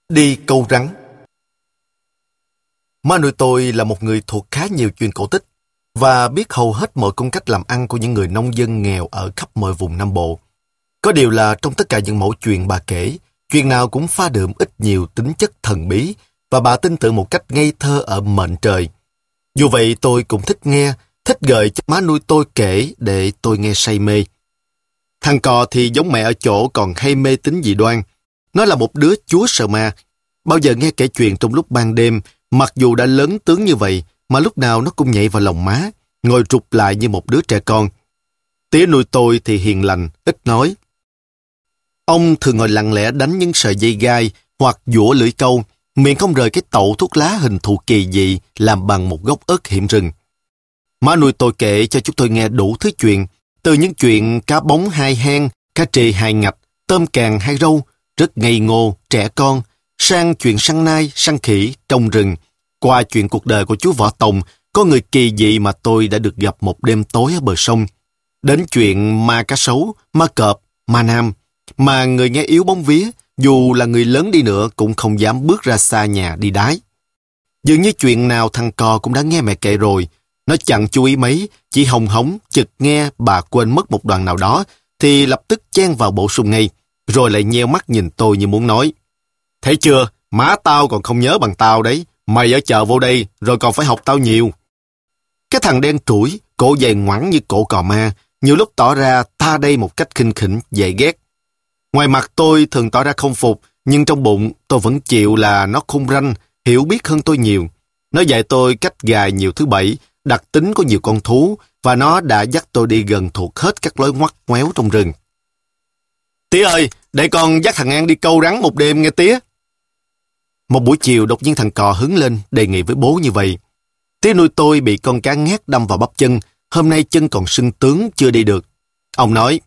Đi câu rắn. Má nuôi tôi là một người thuộc khá nhiều chuyện cổ tích và biết hầu hết mọi cung cách làm ăn của những người nông dân nghèo ở khắp mọi vùng Nam Bộ. Có điều là trong tất cả những mẫu chuyện bà kể, chuyện nào cũng pha đượm ít nhiều tính chất thần bí và bà tin tưởng một cách ngây thơ ở mệnh trời. Dù vậy tôi cũng thích nghe, thích gợi cho má nuôi tôi kể để tôi nghe say mê. Thằng cò thì giống mẹ ở chỗ còn hay mê tín dị đoan. Nó là một đứa chúa sợ ma. Bao giờ nghe kể chuyện trong lúc ban đêm, mặc dù đã lớn tướng như vậy, mà lúc nào nó cũng nhảy vào lòng má, ngồi rụt lại như một đứa trẻ con. Tía nuôi tôi thì hiền lành, ít nói. Ông thường ngồi lặng lẽ đánh những sợi dây gai hoặc giũa lưỡi câu, miệng không rời cái tẩu thuốc lá hình thù kỳ dị làm bằng một gốc ớt hiểm rừng. Má nuôi tôi kể cho chúng tôi nghe đủ thứ chuyện, từ những chuyện cá bóng hai hang, cá trì hai ngạch, tôm càng hai râu, rất ngây ngô, trẻ con, sang chuyện săn nai, săn khỉ, trồng rừng, qua chuyện cuộc đời của chú Võ Tòng, có người kỳ dị mà tôi đã được gặp một đêm tối ở bờ sông, đến chuyện ma cá sấu, ma cọp, ma nam, mà người nghe yếu bóng vía, dù là người lớn đi nữa cũng không dám bước ra xa nhà đi đái. Dường như chuyện nào thằng cò cũng đã nghe mẹ kể rồi, nó chẳng chú ý mấy, chỉ hồng hống, chực nghe bà quên mất một đoạn nào đó, thì lập tức chen vào bổ sung ngay, rồi lại nheo mắt nhìn tôi như muốn nói. Thấy chưa, má tao còn không nhớ bằng tao đấy, mày ở chợ vô đây, rồi còn phải học tao nhiều. Cái thằng đen trũi, cổ dày ngoẵng như cổ cò ma, nhiều lúc tỏ ra ta đây một cách khinh khỉnh, dễ ghét. Ngoài mặt tôi thường tỏ ra không phục, nhưng trong bụng tôi vẫn chịu là nó khôn ranh, hiểu biết hơn tôi nhiều. Nó dạy tôi cách gài nhiều thứ bẫy, đặc tính của nhiều con thú, và nó đã dắt tôi đi gần thuộc hết các lối ngoắt ngoéo trong rừng. Tía ơi, để con dắt thằng An đi câu rắn một đêm nghe tía. Một buổi chiều đột nhiên thằng cò hứng lên, đề nghị với bố như vậy. Tía nuôi tôi bị con cá ngát đâm vào bắp chân, hôm nay chân còn sưng tướng chưa đi được. Ông nói,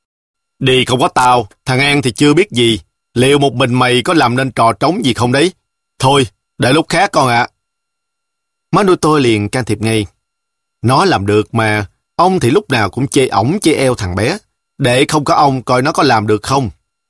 đi không có tao, thằng An thì chưa biết gì, liệu một mình mày có làm nên trò trống gì không đấy? Thôi, để lúc khác con ạ. Má nuôi tôi liền can thiệp ngay. Nó làm được mà, ông thì lúc nào cũng chê ổng chê eo thằng bé, để không có ông coi nó có làm được không.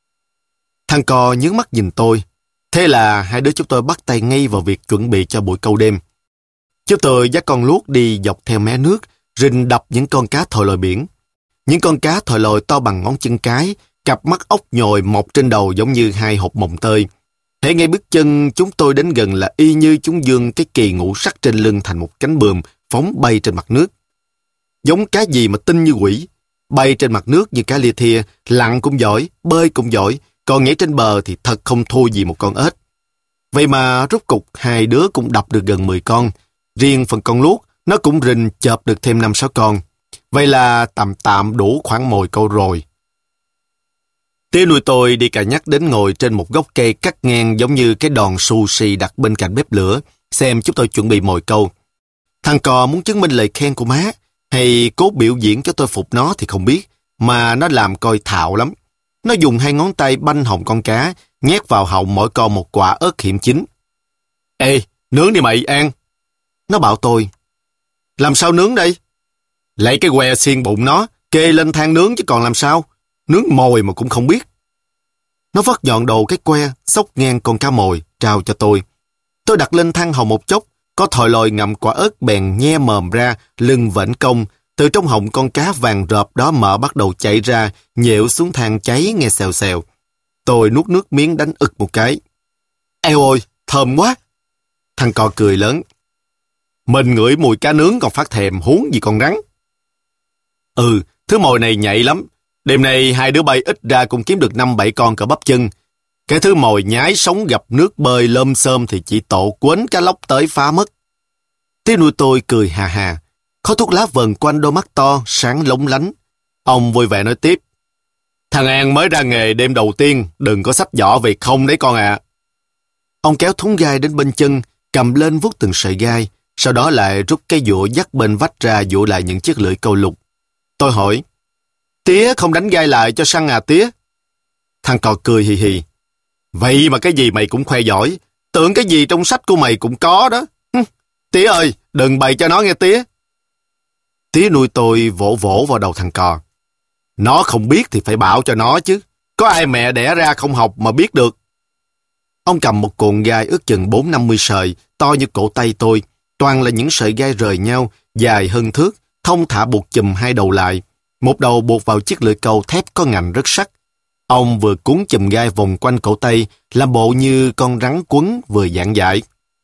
Thằng cò nhướng mắt nhìn tôi. Thế là hai đứa chúng tôi bắt tay ngay vào việc chuẩn bị cho buổi câu đêm. Chúng tôi dắt con luốt đi dọc theo mé nước, rình đập những con cá thòi lòi biển. Những con cá thòi lòi to bằng ngón chân cái, cặp mắt ốc nhồi mọc trên đầu giống như hai hột mồng tơi. Hễ ngay bước chân chúng tôi đến gần là y như chúng dương cái kỳ ngũ sắc trên lưng thành một cánh buồm phóng bay trên mặt nước. Giống cá gì mà tinh như quỷ, bay trên mặt nước như cá lia thia, lặn cũng giỏi, bơi cũng giỏi, còn nhảy trên bờ thì thật không thua gì một con ếch. Vậy mà rốt cục hai đứa cũng đập được gần 10 con. Riêng phần con luốt, nó cũng rình chợp được thêm 5-6 con. Vậy là tạm tạm đủ khoảng mồi câu rồi. Tía nuôi tôi đi cà nhắc đến ngồi trên một gốc cây cắt ngang giống như cái đòn xù xì đặt bên cạnh bếp lửa, xem chúng tôi chuẩn bị mồi câu. Thằng cò muốn chứng minh lời khen của má, hay cố biểu diễn cho tôi phục nó thì không biết, mà nó làm coi thạo lắm. Nó dùng hai ngón tay banh họng con cá, nhét vào họng mỗi con một quả ớt hiểm chín. Ê, nướng đi mày, An. Nó bảo tôi. Làm sao nướng đây? Lấy cái que xiên bụng nó, kê lên than nướng chứ còn làm sao. Nướng mồi mà cũng không biết. Nó vất nhọn đầu cái que, xốc ngang con cá mồi, trao cho tôi. Tôi đặt lên than hồng một chốc, có thòi lòi ngậm quả ớt bèn nhe mồm ra, lưng vểnh cong. Từ trong họng con cá vàng rợp đó mỡ bắt đầu chảy ra, nhệu xuống than cháy nghe xèo xèo. Tôi nuốt nước miếng đánh ực một cái. Eo ôi, thơm quá. Thằng cò cười lớn. Mình ngửi mùi cá nướng còn phát thèm, huống gì con rắn. Ừ, thứ mồi này nhạy lắm. Đêm nay hai đứa bay ít ra cũng kiếm được 5-7 con cỡ bắp chân. Cái thứ mồi nhái sống gặp nước bơi lơm xơm thì chỉ tổ quến cá lóc tới phá mất. Tía nuôi tôi cười hà hà. Khói thuốc lá vần quanh đôi mắt to, sáng lóng lánh. Ông vui vẻ nói tiếp. Thằng An mới ra nghề đêm đầu tiên, đừng có xách giỏ về không đấy con ạ. Ông kéo thúng gai đến bên chân, cầm lên vuốt từng sợi gai, sau đó lại rút cái dũa dắt bên vách ra dũa lại những chiếc lưỡi câu lục. Tôi hỏi, tía không đánh gai lại cho săn à tía? Thằng cò cười hì hì. Vậy mà cái gì mày cũng khoe giỏi, tưởng cái gì trong sách của mày cũng có đó. Tía ơi, đừng bày cho nó nghe tía. Tía nuôi tôi vỗ vỗ vào đầu thằng cò. Nó không biết thì phải bảo cho nó chứ. Có ai mẹ đẻ ra không học mà biết được. Ông cầm một cuộn gai ước chừng 4-50 sợi, to như cổ tay tôi. Toàn là những sợi gai rời nhau, dài hơn thước, thông thả buộc chùm hai đầu lại. Một đầu buộc vào chiếc lưỡi câu thép có ngành rất sắc. Ông vừa cuốn chùm gai vòng quanh cổ tay, làm bộ như con rắn quấn vừa giảng giải.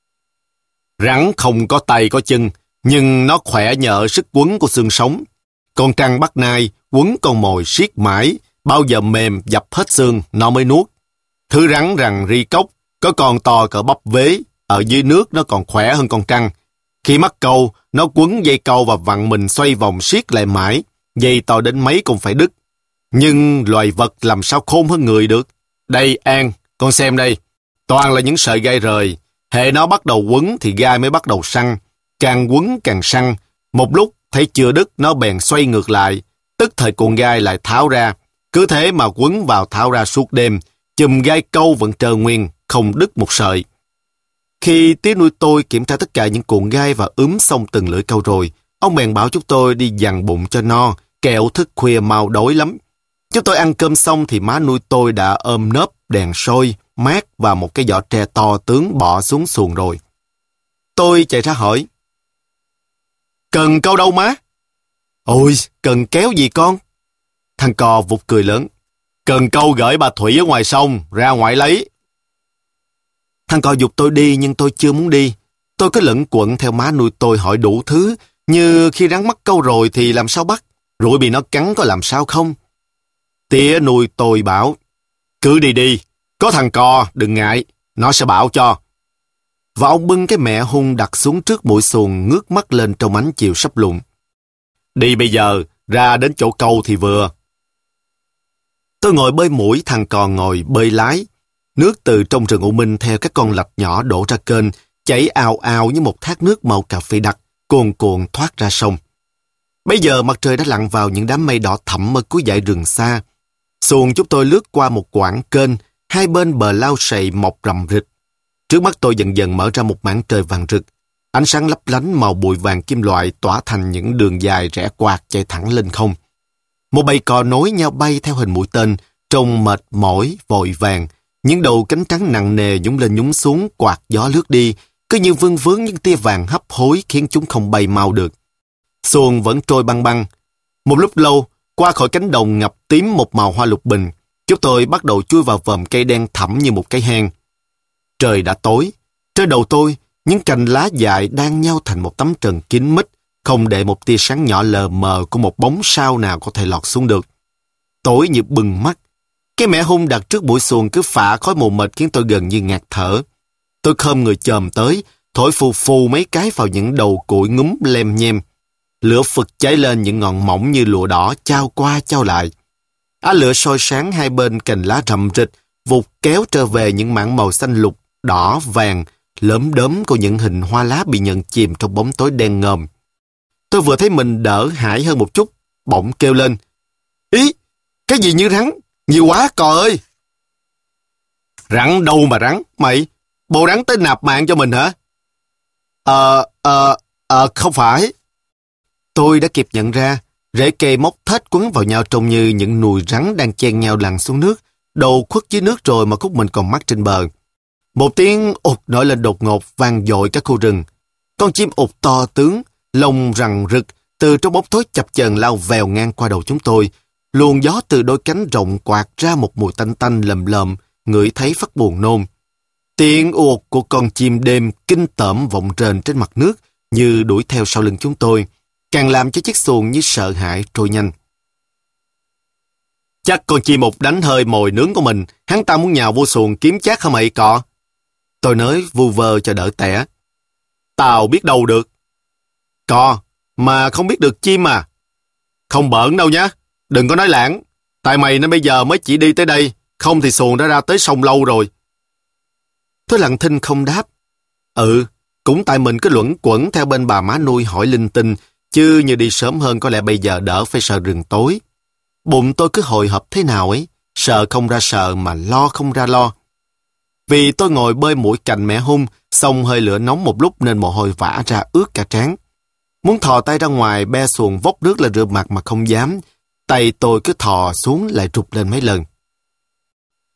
Rắn không có tay có chân, nhưng nó khỏe nhờ sức quấn của xương sống. Con trăng bắt nai, quấn con mồi siết mãi, bao giờ mềm dập hết xương, nó mới nuốt. Thứ rắn rằng ri cốc, có con to cỡ bắp vế, ở dưới nước nó còn khỏe hơn con trăng. Khi mắc câu, nó quấn dây câu và vặn mình xoay vòng siết lại mãi, dây to đến mấy cũng phải đứt. Nhưng loài vật làm sao khôn hơn người được? Đây An, con xem đây, toàn là những sợi gai rời. Hệ nó bắt đầu quấn thì gai mới bắt đầu săn. Càng quấn càng săn. Một lúc thấy chưa đứt nó bèn xoay ngược lại. Tức thời cuộn gai lại tháo ra. Cứ thế mà quấn vào tháo ra suốt đêm. Chùm gai câu vẫn trơ nguyên, không đứt một sợi. Khi tía nuôi tôi kiểm tra tất cả những cuộn gai và ướm xong từng lưỡi câu rồi, ông bèn bảo chúng tôi đi dằn bụng cho no, kẻo thức khuya mau đói lắm. Chúng tôi ăn cơm xong thì má nuôi tôi đã ôm nớp, đèn sôi, mát và một cái giỏ tre to tướng bỏ xuống xuồng rồi. Tôi chạy ra hỏi. Cần câu đâu má? Ôi, cần kéo gì con? Thằng cò vụt cười lớn. Cần câu gửi bà Thủy ở ngoài sông, ra ngoài lấy. Thằng cò giục tôi đi nhưng tôi chưa muốn đi. Tôi cứ lẩn quẩn theo má nuôi tôi hỏi đủ thứ, như khi rắn mắc câu rồi thì làm sao bắt, rồi bị nó cắn có làm sao không. Tía nuôi tôi bảo, cứ đi đi, có thằng cò, đừng ngại, nó sẽ bảo cho. Và ông bưng cái mẹ hung đặt xuống trước mũi xuồng ngước mắt lên trong ánh chiều sắp lụng. Đi bây giờ, ra đến chỗ câu thì vừa. Tôi ngồi bơi mũi, thằng cò ngồi bơi lái. Nước từ trong rừng U Minh theo các con lạch nhỏ đổ ra kênh, chảy ào ào như một thác nước màu cà phê đặc, cuồn cuộn thoát ra sông. Bây giờ mặt trời đã lặn vào những đám mây đỏ thẫm ở cuối dãy rừng xa. Xuồng chúng tôi lướt qua một quãng kênh, hai bên bờ lao sậy mọc rậm rịch. Trước mắt tôi dần dần mở ra một mảng trời vàng rực. Ánh sáng lấp lánh màu bụi vàng kim loại tỏa thành những đường dài rẽ quạt chạy thẳng lên không. Một bầy cò nối nhau bay theo hình mũi tên, trông mệt mỏi, vội vàng. Những đầu cánh trắng nặng nề nhúng lên nhúng xuống, quạt gió lướt đi, cứ như vương vướng những tia vàng hấp hối khiến chúng không bay mau được. Xuồng vẫn trôi băng băng. Một lúc lâu, qua khỏi cánh đồng ngập tím một màu hoa lục bình, chúng tôi bắt đầu chui vào vòm cây đen thẳm như một cái hang. Trời đã tối. Trên đầu tôi, những cành lá dại đang nhao thành một tấm trần kín mít, không để một tia sáng nhỏ lờ mờ của một bóng sao nào có thể lọt xuống được. Tối như bừng mắt. Cái mẹ hung đặt trước mũi xuồng cứ phả khói mù mịt khiến tôi gần như ngạt thở. Tôi khom người chồm tới, thổi phù phù mấy cái vào những đầu củi ngúm lem nhem. Lửa phực cháy lên những ngọn mỏng như lụa đỏ chao qua chao lại. Á lửa soi sáng hai bên cành lá rậm rịch, vụt kéo trở về những mảng màu xanh lục, đỏ, vàng, lởm đớm của những hình hoa lá bị nhận chìm trong bóng tối đen ngòm. Tôi vừa thấy mình đỡ hãi hơn một chút, bỗng kêu lên. Ý, cái gì như rắn? Nhiều quá cò ơi! Rắn đâu mà rắn? Mày, bộ rắn tới nạp mạng cho mình hả? Không phải. Tôi đã kịp nhận ra, rễ cây móc thết quấn vào nhau trông như những nùi rắn đang chen nhau lặn xuống nước, đầu khuất dưới nước rồi mà khúc mình còn mắc trên bờ. Một tiếng ụt nổi lên đột ngột vang dội cả khu rừng. Con chim ụt to tướng, lông rằn rực, từ trong bóng tối chập chờn lao vèo ngang qua đầu chúng tôi. Luồng gió từ đôi cánh rộng quạt ra một mùi tanh tanh lầm lợm, ngửi thấy phát buồn nôn. Tiếng uột của con chim đêm kinh tởm vọng rền trên mặt nước như đuổi theo sau lưng chúng tôi, càng làm cho chiếc xuồng như sợ hãi trôi nhanh. Chắc con chim ụt đánh hơi mồi nướng của mình, hắn ta muốn nhào vô xuồng kiếm chác hả mày cọ? Tôi nói vu vơ cho đỡ tẻ. Tao biết đâu được. Cò, mà không biết được chim à? Không bỡn đâu nhá, đừng có nói lãng. Tại mày nên bây giờ mới chỉ đi tới đây, không thì xuồng đã ra tới sông lâu rồi. Tôi lặng thinh không đáp. Cũng tại mình cứ luẩn quẩn theo bên bà má nuôi hỏi linh tinh, chứ như đi sớm hơn có lẽ bây giờ đỡ phải sợ rừng tối. Bụng tôi cứ hồi hộp thế nào ấy, sợ không ra sợ mà lo không ra lo. Vì tôi ngồi bơi mũi cạnh mẹ hung, xong hơi lửa nóng một lúc nên mồ hôi vã ra ướt cả trán. Muốn thò tay ra ngoài be xuồng vốc nước lên rửa mặt mà không dám. Tay tôi cứ thò xuống lại trục lên mấy lần.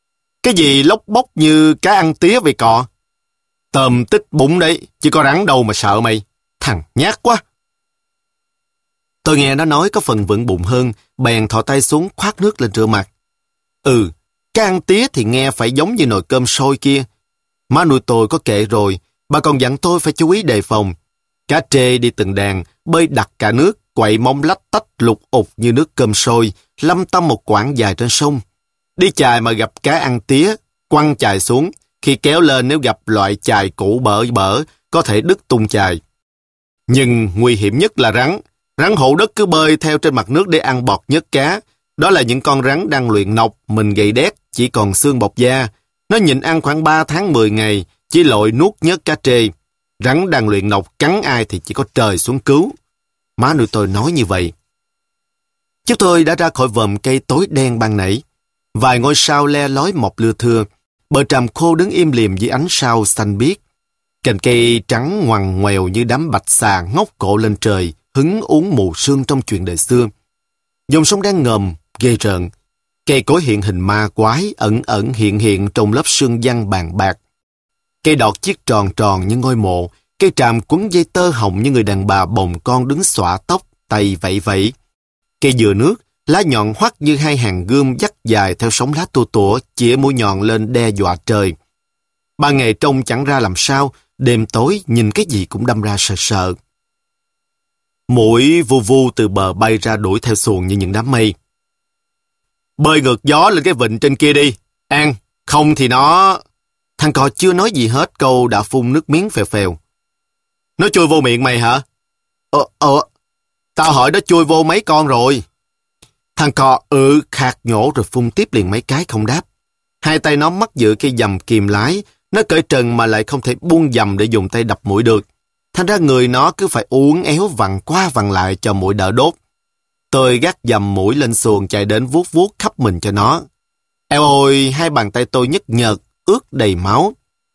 Cái gì lóc bóc như cá ăn tía vậy cọ? Tôm tích bụng đấy, chứ có rắn đâu mà sợ mày. Thằng nhát quá. Tôi nghe nó nói có phần vững bụng hơn, bèn thò tay xuống khoát nước lên rửa mặt. Cá ăn tía thì nghe phải giống như nồi cơm sôi kia. Má nuôi tôi có kệ rồi, bà còn dặn tôi phải chú ý đề phòng. Cá trê đi từng đàn, bơi đặc cả nước, quậy mông lách tách lục ục như nước cơm sôi, lăm tăm một quãng dài trên sông. Đi chài mà gặp cá ăn tía, quăng chài xuống, khi kéo lên nếu gặp loại chài cũ bở, có thể đứt tung chài. Nhưng nguy hiểm nhất là rắn. Rắn hổ đất cứ bơi theo trên mặt nước để ăn bọt nhớt cá. Đó là những con rắn đang luyện nọc, mình gầy đét, chỉ còn xương bọc da. Nó nhịn ăn khoảng 3 tháng 10 ngày, chỉ lội nuốt nhớt cá trê. Rắn đang luyện nọc cắn ai thì chỉ có trời xuống cứu. Má nuôi tôi nói như vậy. Chúng tôi đã ra khỏi vòm cây tối đen ban nãy. Vài ngôi sao le lói mọc lưa thưa. Bờ tràm khô đứng im lìm dưới ánh sao xanh biếc. Cành cây trắng ngoằn ngoèo như đám bạch xà ngóc cổ lên trời, hứng uống mù sương trong chuyện đời xưa. Dòng sông đang ngầm, ghê rợn. Cây cối hiện hình ma quái, ẩn ẩn hiện trong lớp sương giăng bàn bạc. Cây đọt chiếc tròn tròn như ngôi mộ, cây tràm quấn dây tơ hồng như người đàn bà bồng con đứng xõa tóc, tay vẫy. Cây dừa nước, lá nhọn hoắt như hai hàng gươm dắt dài theo sóng lá tua tủa, chĩa mũi nhọn lên đe dọa trời. Ban ngày trông chẳng ra làm sao, đêm tối nhìn cái gì cũng đâm ra sợ sợ. Muỗi vu vu từ bờ bay ra đuổi theo xuồng như những đám mây. Bơi ngược gió lên cái vịnh trên kia đi, An, không thì nó... Thằng cò chưa nói gì hết, câu đã phun nước miếng phèo phèo. Nó chui vô miệng mày hả? Tao hỏi nó chui vô mấy con rồi. Thằng cò khạc nhổ rồi phun tiếp liền mấy cái không đáp. Hai tay nó mắc giữ cây dầm kìm lái, nó cởi trần mà lại không thể buông dầm để dùng tay đập muỗi được. Thành ra người nó cứ phải uốn éo vặn qua vặn lại cho muỗi đỡ đốt. Tôi gác dầm muỗi lên xuồng chạy đến vuốt vuốt khắp mình cho nó. Eo ôi, hai bàn tay tôi nhức nhợt, ướt đầy máu.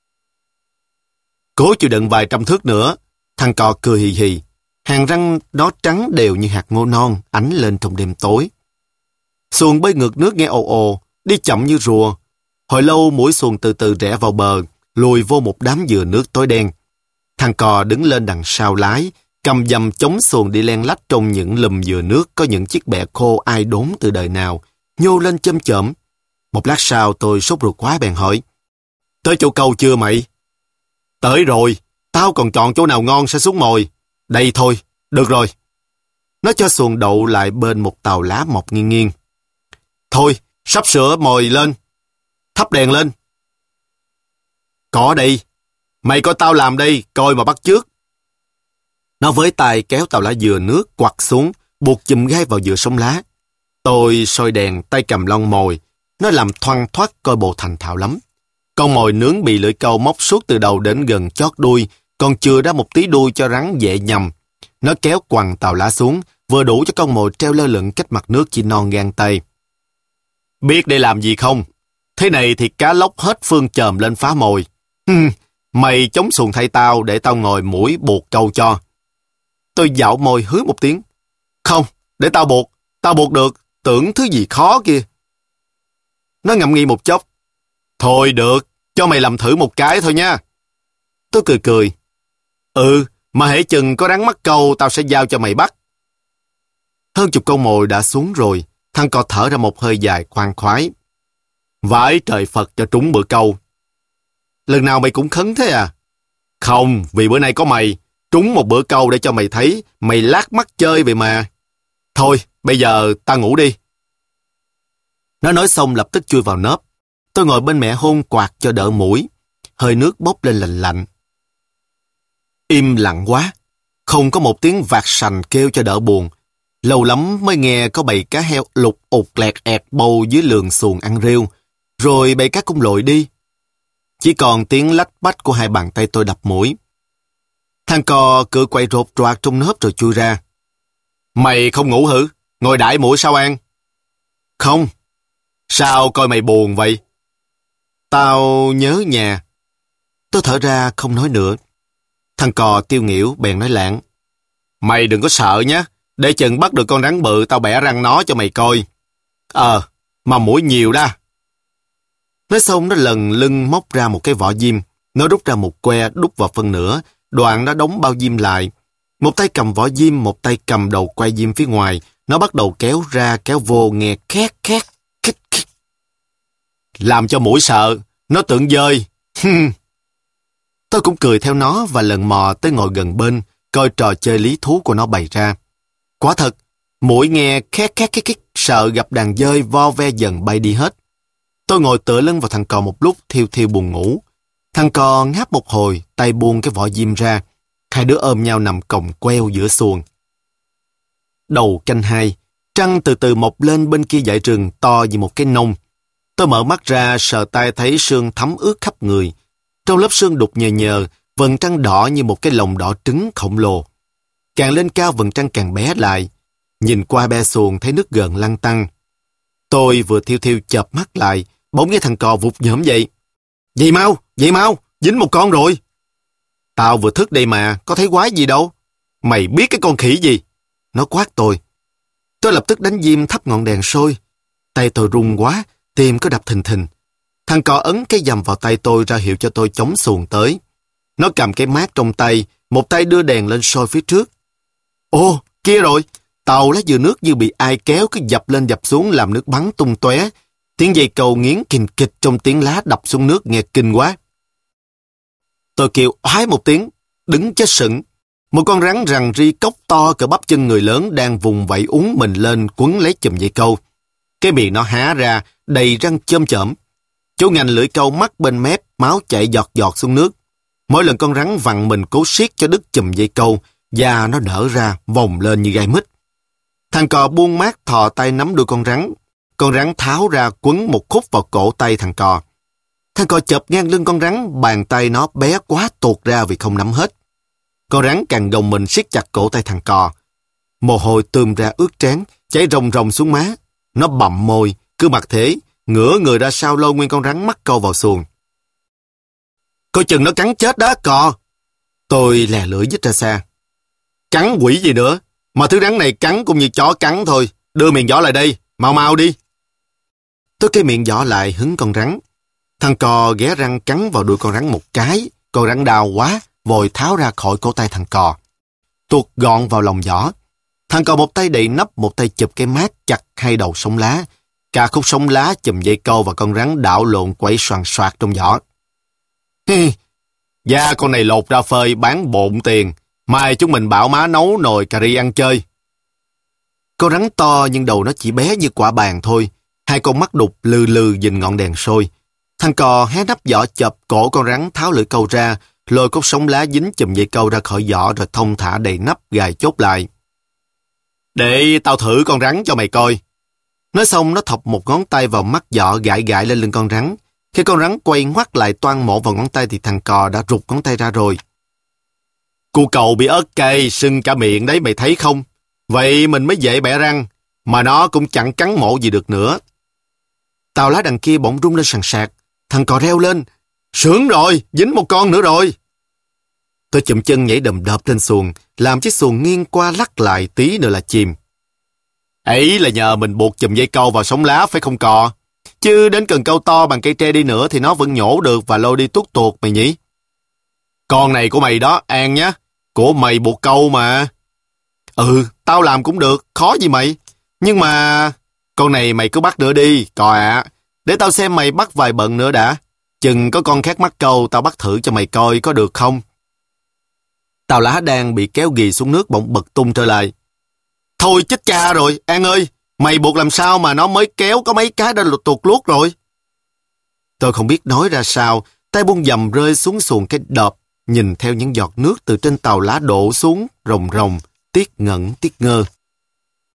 Cố chịu đựng vài trăm thước nữa. Thằng cò cười hì hì. Hàng răng nó trắng đều như hạt ngô non, ánh lên trong đêm tối. Xuồng bơi ngược nước nghe ồ ồ, đi chậm như rùa. Hồi lâu mũi xuồng từ từ rẽ vào bờ, lùi vô một đám dừa nước tối đen. Thằng cò đứng lên đằng sau lái, cầm dầm chống xuồng đi len lách trong những lùm dừa nước có những chiếc bẹ khô ai đốn từ đời nào, nhô lên châm chởm. Một lát sau tôi sốt ruột quá bèn hỏi. Tới chỗ câu chưa mày? Tới rồi, tao còn chọn chỗ nào ngon sẽ xuống mồi. Đây thôi, được rồi. Nó cho xuồng đậu lại bên một tàu lá mọc nghiêng nghiêng. Thôi, sắp sửa mồi lên. Thắp đèn lên. Có đây. Mày coi tao làm đây, coi mà bắt chước. Nó với tay kéo tàu lá dừa nước quặt xuống, buộc chùm gai vào giữa sông lá. Tôi soi đèn, tay cầm lon mồi. Nó làm thoăn thoắt coi bộ thành thạo lắm. Con mồi nướng bị lưỡi câu móc suốt từ đầu đến gần chót đuôi, còn chừa ra một tí đuôi cho rắn dễ nhầm. Nó kéo quằn tàu lá xuống, vừa đủ cho con mồi treo lơ lửng cách mặt nước chỉ non gang tay. Biết để làm gì không? Thế này thì cá lóc hết phương chồm lên phá mồi. Mày chống xuồng thay tao để tao ngồi mũi buộc câu cho. Tôi dạo môi hứ một tiếng. Không, để tao buộc được, tưởng thứ gì khó kia. Nó ngẫm nghĩ một chốc. Thôi được, cho mày làm thử một cái thôi nha. Tôi cười. Mà hễ chừng có rắn mắc câu tao sẽ giao cho mày bắt. Hơn chục con mồi đã xuống rồi, thằng cò thở ra một hơi dài khoan khoái. Vãi trời Phật cho trúng bữa câu. Lần nào mày cũng khấn thế à? Không, vì bữa nay có mày, trúng một bữa câu để cho mày thấy mày lát mắt chơi vậy mà. Thôi, bây giờ tao ngủ đi. Nó nói xong lập tức chui vào nớp. Tôi ngồi bên mẹ hôn quạt cho đỡ mũi. Hơi nước bốc lên lạnh lạnh. Im lặng quá. Không có một tiếng vạc sành kêu cho đỡ buồn. Lâu lắm mới nghe có bầy cá heo lục ụt lẹt ẹt bầu dưới lường xuồng ăn rêu. Rồi bầy cá cũng lội đi. Chỉ còn tiếng lách bách của hai bàn tay tôi đập mũi. Thằng cò cựa quậy rột roạt trong nớp rồi chui ra. Mày không ngủ hử? Ngồi đãi mũi sao An? Không. Sao coi mày buồn vậy? Tao nhớ nhà. Tôi thở ra không nói nữa. Thằng cò tiêu nghỉu bèn nói lạng. Mày đừng có sợ nhé. Để chừng bắt được con rắn bự tao bẻ răng nó cho mày coi. Mà muỗi nhiều đó. Nói xong nó lần lưng móc ra một cái vỏ diêm. Nó rút ra một que đút vào phân nửa. Đoạn nó đóng bao diêm lại. Một tay cầm vỏ diêm, một tay cầm đầu que diêm phía ngoài. Nó bắt đầu kéo ra kéo vô nghe két két khích khích. Làm cho mũi sợ. Nó tưởng dơi. Tôi cũng cười theo nó và lần mò tới ngồi gần bên, coi trò chơi lý thú của nó bày ra. Quả thật, mũi nghe két két két két, sợ gặp đàn dơi vo ve dần bay đi hết. Tôi ngồi tựa lưng vào thằng cò một lúc, thiêu thiêu buồn ngủ. Thằng cò ngáp một hồi, tay buông cái vỏ diêm ra. Hai đứa ôm nhau nằm còng queo giữa xuồng. Đầu canh 2, trăng từ từ mọc lên bên kia dãy rừng to như một cái nông. Tôi mở mắt ra, sờ tay thấy sương thấm ướt khắp người. Trong lớp sương đục nhờ nhờ, vầng trăng đỏ như một cái lồng đỏ trứng khổng lồ. Càng lên cao vầng trăng càng bé lại. Nhìn qua be xuồng thấy nước gợn lăn tăn. Tôi vừa thiêu thiêu chợp mắt lại, bỗng nghe thằng cò vụt nhổm dậy. Dậy mau, dính một con rồi. Tao vừa thức đây mà, có thấy quái gì đâu. Mày biết cái con khỉ gì? Nó quát tôi. Tôi lập tức đánh diêm thắp ngọn đèn sôi. Tay tôi run quá, tim có đập thình thình. Thằng cò ấn cái dầm vào tay tôi ra hiệu cho tôi chống xuồng tới. Nó cầm cái mát trong tay, một tay đưa đèn lên soi phía trước. Ồ, kia rồi, tàu lá dừa nước như bị ai kéo cứ dập lên dập xuống làm nước bắn tung tóe. Tiếng dây cầu nghiến kình kịch trong tiếng lá đập xuống nước nghe kinh quá. Tôi kêu oái một tiếng, đứng chết sững. Một con rắn rằn ri cốc to cỡ bắp chân người lớn đang vùng vẫy uốn mình lên quấn lấy chùm dây câu. Cái miệng nó há ra, đầy răng chôm chởm. Chỗ ngành lưỡi câu mắc bên mép, máu chảy giọt giọt xuống nước. Mỗi lần con rắn vặn mình cố siết cho đứt chùm dây câu, da nó nở ra, vòng lên như gai mít. Thằng cò buông mát thò tay nắm đuôi con rắn. Con rắn tháo ra quấn một khúc vào cổ tay thằng cò. Thằng cò chộp ngang lưng con rắn, bàn tay nó bé quá tuột ra vì không nắm hết. Con rắn càng gồng mình siết chặt cổ tay thằng cò. Mồ hôi tươm ra ướt trán, chảy ròng ròng xuống má. Nó bặm môi, cứ mặc thế, ngửa người ra sau lôi nguyên con rắn mắc câu vào xuồng. Coi chừng nó cắn chết đó, cò. Tôi lè lưỡi dít ra xa. Cắn quỷ gì nữa, mà thứ rắn này cắn cũng như chó cắn thôi. Đưa miệng giỏ lại đây, mau mau đi. Tôi kê miệng giỏ lại hứng con rắn. Thằng cò ghé răng cắn vào đuôi con rắn một cái. Con rắn đau quá, vội tháo ra khỏi cổ tay thằng cò. Tuột gọn vào lòng giỏ. Thằng cò một tay đậy nắp, một tay chụp cái mát chặt hai đầu sống lá. Cả khúc sống lá chùm dây câu và con rắn đảo lộn quẩy xoàn xoạc trong giỏ. Da con này lột ra phơi bán bộn tiền. Mai chúng mình bảo má nấu nồi cà ri ăn chơi. Con rắn to nhưng đầu nó chỉ bé như quả bàn thôi. Hai con mắt đục lừ lừ nhìn ngọn đèn sôi. Thằng cò hé nắp giỏ chập cổ con rắn tháo lưỡi câu ra, lôi cốt sống lá dính chùm dây câu ra khỏi giỏ rồi thông thả đầy nắp gài chốt lại. Để tao thử con rắn cho mày coi. Nói xong nó thọc một ngón tay vào mắt giỏ gãi gãi lên lưng con rắn. Khi con rắn quay ngoắt lại toan mổ vào ngón tay thì thằng cò đã rụt ngón tay ra rồi. Cu cầu bị ớt cay, sưng cả miệng đấy mày thấy không? Vậy mình mới dễ bẻ răng, mà nó cũng chẳng cắn mổ gì được nữa. Tàu lá đằng kia bỗng rung lên sàn sạc. Thằng cò reo lên. Sướng rồi, dính một con nữa rồi. Tôi chụm chân nhảy đầm đập lên xuồng, làm chiếc xuồng nghiêng qua lắc lại tí nữa là chìm. Ấy là nhờ mình buộc chùm dây câu vào sống lá phải không cò? Chứ đến cần câu to bằng cây tre đi nữa thì nó vẫn nhổ được và lôi đi tuốt tuột mày nhỉ? Con này của mày đó, An nhá. Của mày buộc câu mà. Ừ, tao làm cũng được, khó gì mày. Nhưng mà... Con này mày cứ bắt nữa đi, cò ạ. Để tao xem mày bắt vài bận nữa đã. Chừng có con khác mắc câu, tao bắt thử cho mày coi có được không. Tàu lá đang bị kéo ghì xuống nước bỗng bật tung trở lại. Thôi chết cha rồi, An ơi. Mày buộc làm sao mà nó mới kéo có mấy cái đã tuột luốt rồi. Tôi không biết nói ra sao, tay buông dầm rơi xuống xuồng cái đợp, nhìn theo những giọt nước từ trên tàu lá đổ xuống, rồng rồng, tiếc ngẩn tiếc ngơ.